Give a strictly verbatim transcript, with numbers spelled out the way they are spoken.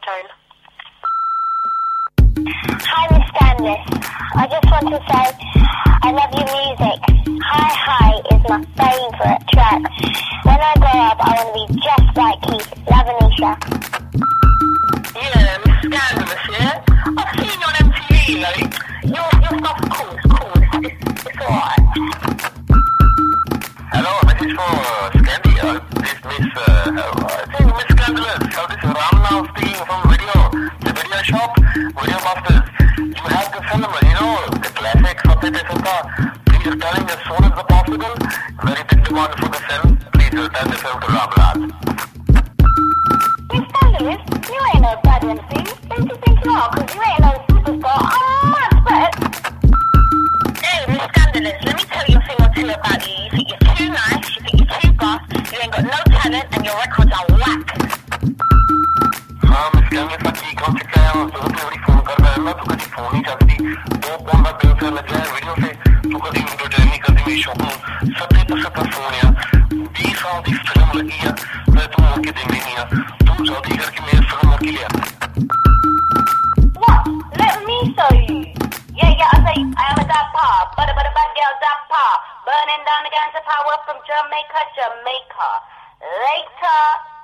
tone. Hi, Miss Scandalous. I just want to say I love your music. Hi Hi is my favourite track. When I grow up, I want to be just like Keith. Love, Anisha. Yeah, Miss Scandalous, yeah? I've seen you on M T V, you know. Your, your stuff's cool, it's cool, it's, it's, it's alright. Hello, message for uh, Scandy. Uh, this Miss, uh, uh, I think Miss Scandalous. So this is Ram now speaking from video, the video shop, Video Masters. You have the film, you know, the classic Satya Desanta. Please return as soon as possible. Very big demand for the film. Please return the film to Ramlal. Miss Scandalous, you ain't no bad M C. Who do you think you are? Because you ain't no superstar. I'm much better. Hey, Miss Scandalous, let me tell you a thing or two about you. You think you're too nice, you think you're too fast, you ain't got no talent, and your records are whack. हाँ miss कैमरे का की कौन से क्या है तो तो बड़ी फोन कर रहा है ना तो कभी फोन नहीं चलती दो कौन का बिल से लग जाए वीडियो से तो कभी वीडियो जर्नी कर दी मेरी शॉप में सत्तर तो सत्तर फोन या बीस साल की फिल्म लगी है मैं तुम आके देख नहीं है तुम जल्दी करके मेरी फिल्म आके लिया What? Let me show you. Yeah, yeah, I say I am a dapper, but a but a bad girl dapper, burning down the gangs of power from Jamaica, Jamaica. Later.